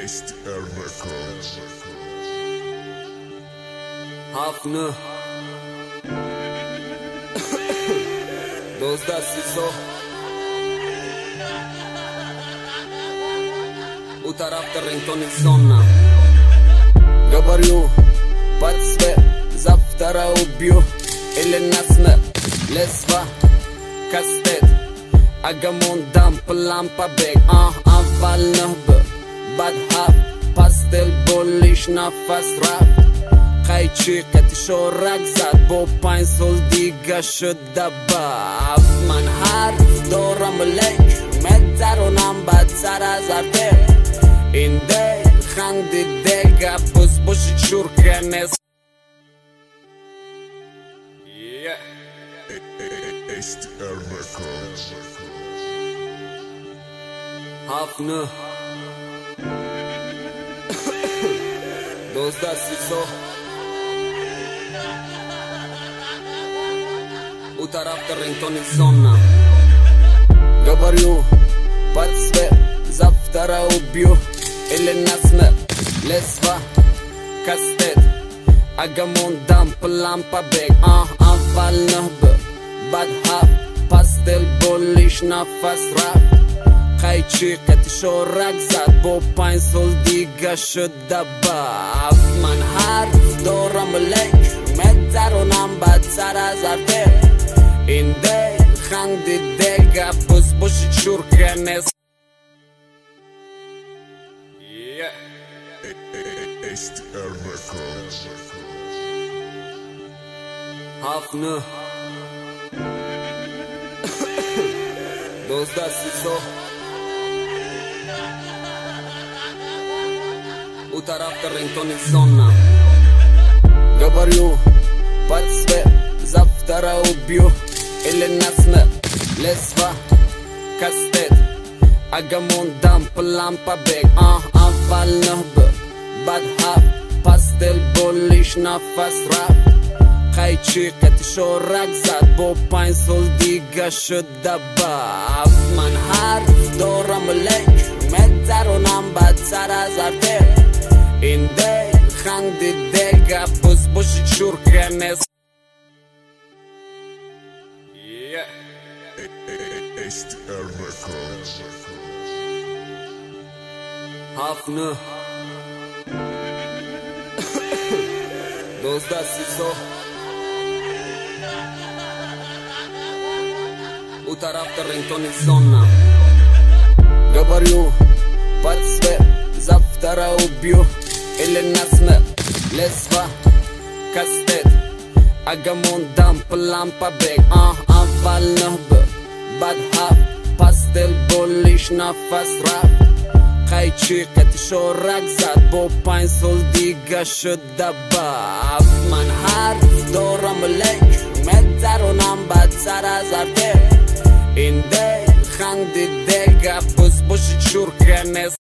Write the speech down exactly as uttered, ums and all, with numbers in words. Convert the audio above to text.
H D R Records. هفت نه دوازده سیزده او طرف در رینگتون زونا Говорю под свет завтра убью или насмерть лесва кастет агамон дам план побег а авальных бы бадхав пастель болиш нафас раб قیچی قطشو رگ زد با پنج سال دیگه شد دباف من حرف دارم لیک میترونم بدتر از ارتر این دی خندی دیگه بز باشید شرکه نیست H D R Records. هفت نه دوازده سیزده у طرف در رینگتون زونا Говорю под свет завтра убью или насмерть лесва кастет агамон дам план побег а авальных бы бадхав пастель болиш нафас раб قیچی قطشو رگ زد با پنج سال دیگه شد دباف من حرف دارم لیک میترونم بدتر از ارتر این دی خندی دیگه بز باشید شرکه نیست H D R Records. هفت نه دوازده سیزده او طرف در رینگتون زونا Говорю под свет завтра убью или насмерть лесва кастет агамон дам план побег а авальных бы бадхав пастель болиш нафас раб قیچی قطشو رگ زد با پنج سال دیگه شد دباف من حرف دارم لیک میترونم بدتر از ارتر این دی خندی دیگه بز باشید شرکه نیست H D R Records. هفت نه دوازده سیزده у طرف در رینگتون زونا Говорю под свет завтра убью или насмерть лесва кастет агамон дам план побег а авальных бы бадхав пастель болиш нафас раб قیچی قطشو رگ زد با پنج سال دیگه شد دباف من حرف دارم لیک میترونم بدتر از ارتر این دی خندی دیگه بز باشید شرکه نیست